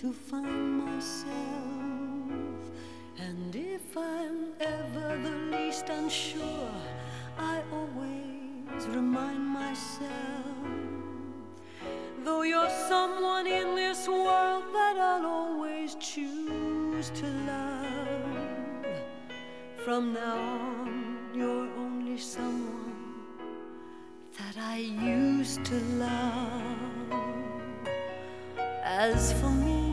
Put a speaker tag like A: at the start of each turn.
A: to find myself. And if I'm ever the least unsure, I always remind myself, though you're someone in this world that I'll always choose to love, from now on you're only someone that I used to love. As for me,